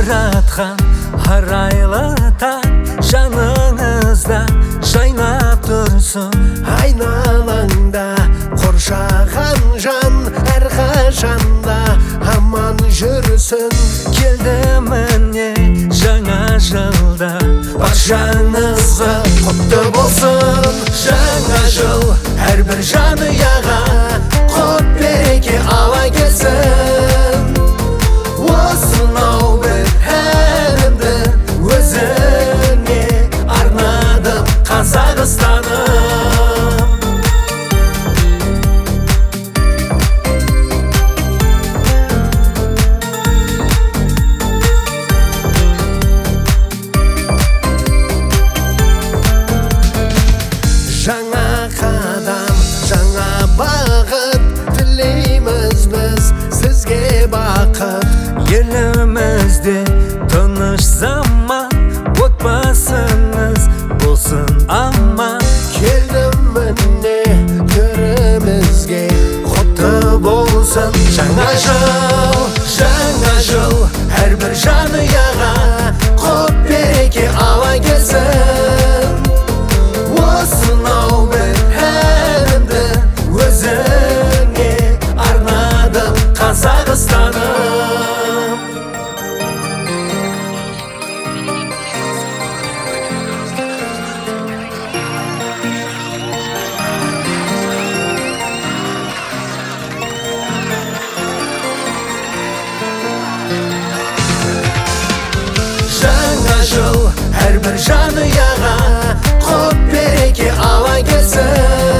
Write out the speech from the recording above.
жаратқан арайлы таң жаныңызда жайнап тұрсын. Айналаңда қоршаған жан әрқашанда аман жүрсін. Келді міне жаңа жылда баршаңызға құтты болсын. Жаңа жыл әрбір жанұяға құт береке ала келсін. Осынау бір әнімді өзіңе арнадым, Қазақстаным. Жаңа қадам, жаңа бағыт тілейміз біз сізге бақыт. Елімізде тыныш заман, отбасыңыз болсын аман. Келдім міне төрімізге құтты болсын. Жаңа жыл әрбір жанұяға құт береке ала келсін. Осынау бір әнімді өзіңе арнадым, Қазақстаным. Жаңа жыл әрбір жанұяға құт береке ала келсін.